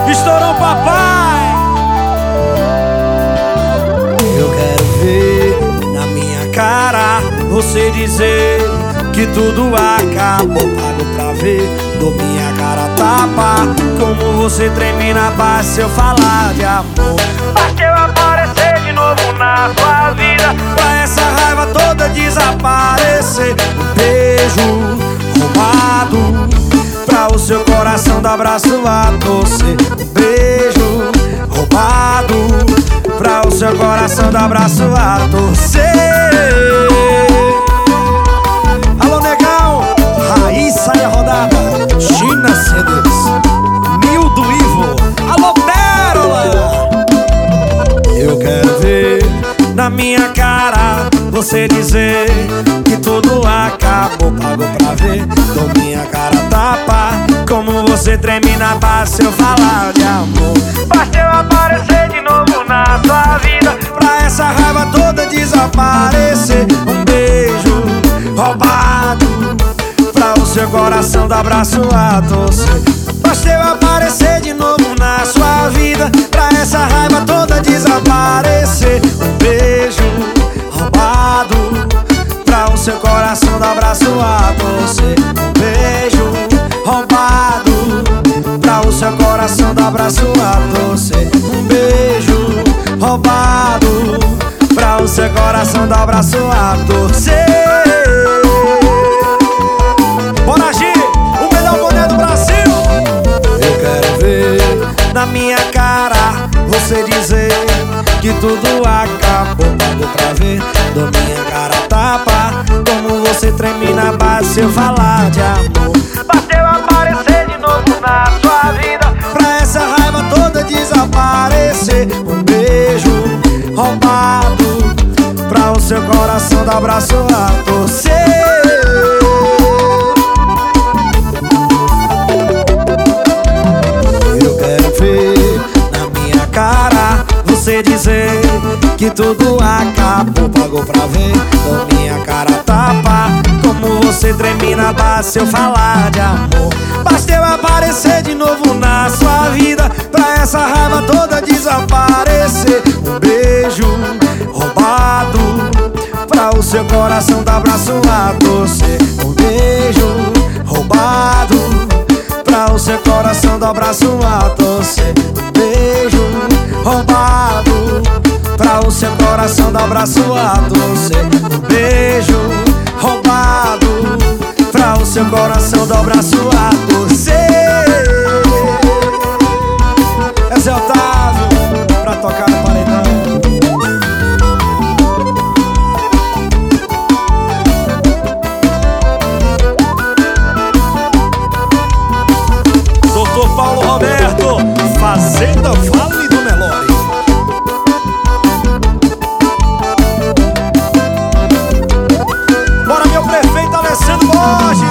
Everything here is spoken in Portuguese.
Estourou, papai. Eu quero ver na minha cara você dizer que tudo acabou. Pago pra ver, dou minha cara tapa. Como você treme na base se eu falar de amor. Basta eu aparecer de novo na sua vida pra essa raiva toda desaparecer. Um beijo roubado pra o seu coração dar braço a torcer. Um beijo roubado pra o seu coração dar braço a torcer. Alô, negão, Raíssa e a rodada, China CDs, Nildo Ivo, alô, Pérola. Eu quero ver na minha cara você dizer que tudo acabou. Pago pra ver, dou minha cara tapa. Como você treme na base se eu falar de amor. Basta eu aparecer de novo na sua vida pra essa raiva toda desaparecer. Um beijo roubado pra o seu coração dar braço a torcer. Basta eu aparecer de novo na sua vida pra essa raiva toda desaparecer. Um beijo roubado pra o seu coração dar braço a torcer. Um beijo roubado pra o seu coração dar braço a torcer. Um beijo roubado pra o seu coração dar braço a torcer. Bora, Gi, o melhor boné do Brasil. Eu quero ver na minha cara você dizer que tudo acabou. Pago pra ver, dou minha cara tapa. Como você treme na base se eu falar de amor. Basta eu aparecer de novo na sua vida pra essa raiva toda desaparecer. Um beijo roubado pra o seu coração dar braço a torcer. Eu quero ver na minha cara você dizer que tudo acabou. Pagou pra ver, dou minha cara tapa. Como você treme na base se eu falar de amor. Basta eu aparecer de novo na sua vida pra essa raiva toda desaparecer. Um beijo roubado pra o seu coração dar braço a torcer. Um beijo roubado pra o seu coração dar braço a torcer. Um beijo roubado pra o seu coração dar braço a torcer. Um beijo roubado pra o seu coração dar braço a torcer. Esse é Otávio pra tocar no paredão. Doutor Paulo Roberto, Fazenda Vale do Nelore. Bora, meu prefeito Alessandro Borges.